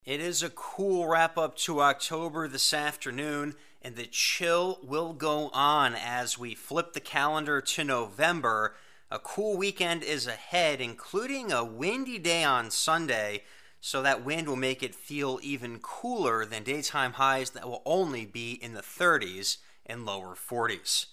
It is a cool wrap up to October this afternoon, and the chill will go on as we flip the calendar to November. A cool weekend is ahead, including a windy day on Sunday, so that wind will make it feel even cooler than daytime highs that will only be in the 30s and lower 40s.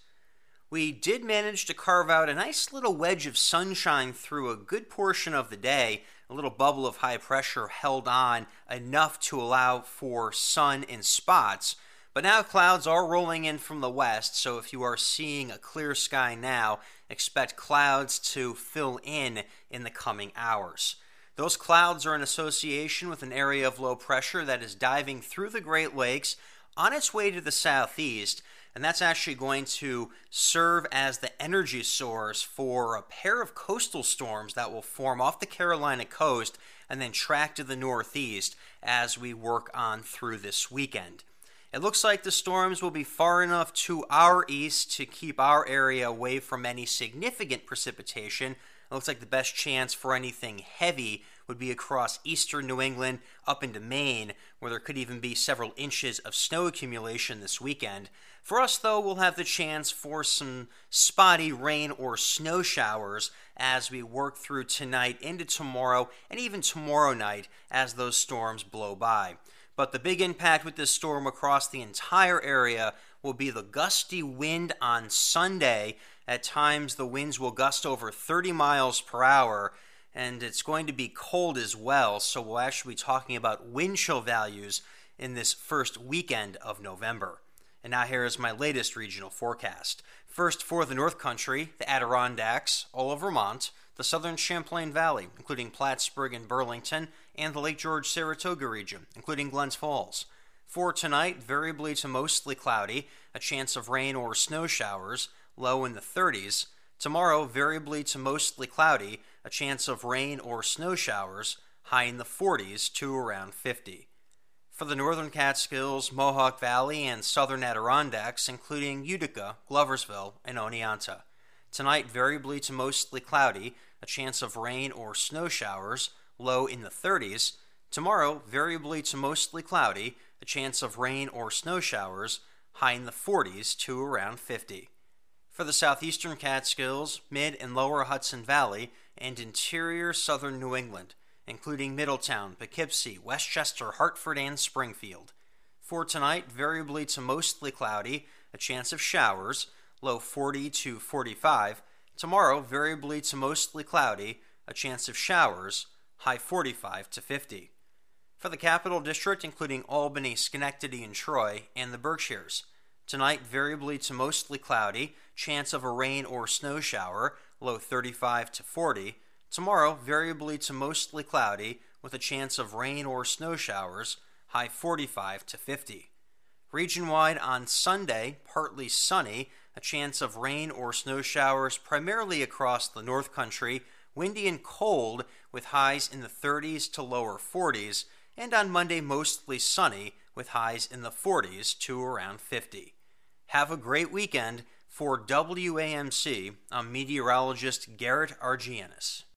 We did manage to carve out a nice little wedge of sunshine through a good portion of the day. A little bubble of high pressure held on enough to allow for sun in spots. But now clouds are rolling in from the west, so if you are seeing a clear sky now, expect clouds to fill in the coming hours. Those clouds are in association with an area of low pressure that is diving through the Great Lakes on its way to the southeast, and that's actually going to serve as the energy source for a pair of coastal storms that will form off the Carolina coast and then track to the northeast as we work on through this weekend. It looks like the storms will be far enough to our east to keep our area away from any significant precipitation. It looks like the best chance for anything heavy would be across eastern New England up into Maine, where there could even be several inches of snow accumulation this weekend. For us, though, we'll have the chance for some spotty rain or snow showers as we work through tonight into tomorrow and even tomorrow night as those storms blow by. But the big impact with this storm across the entire area will be the gusty wind on Sunday. At times, the winds will gust over 30 miles per hour, and it's going to be cold as well, so we'll actually be talking about wind chill values in this first weekend of November. And now here is my latest regional forecast. First, for the North Country, the Adirondacks, all of Vermont, the southern Champlain Valley, including Plattsburgh and Burlington, and the Lake George-Saratoga region, including Glens Falls. For tonight, variably to mostly cloudy, a chance of rain or snow showers, low in the 30s. Tomorrow, variably to mostly cloudy, a chance of rain or snow showers, high in the 40s to around 50. For the northern Catskills, Mohawk Valley, and southern Adirondacks, including Utica, Gloversville, and Oneonta. Tonight, variably to mostly cloudy, a chance of rain or snow showers, low in the 30s. Tomorrow, variably to mostly cloudy, a chance of rain or snow showers, high in the 40s to around 50. For the southeastern Catskills, mid and lower Hudson Valley, and interior southern New England, including Middletown, Poughkeepsie, Westchester, Hartford, and Springfield. For tonight, variably to mostly cloudy, a chance of showers, low 40 to 45. Tomorrow, variably to mostly cloudy, a chance of showers, high 45 to 50. For the Capital District, including Albany, Schenectady, and Troy, and the Berkshires. Tonight, variably to mostly cloudy, chance of a rain or snow shower, low 35 to 40. Tomorrow, variably to mostly cloudy, with a chance of rain or snow showers, high 45 to 50. Region-wide on Sunday, partly sunny, a chance of rain or snow showers primarily across the North Country, windy and cold with highs in the 30s to lower 40s, and on Monday mostly sunny with highs in the 40s to around 50. Have a great weekend. For WAMC, I'm meteorologist Garrett Argianis.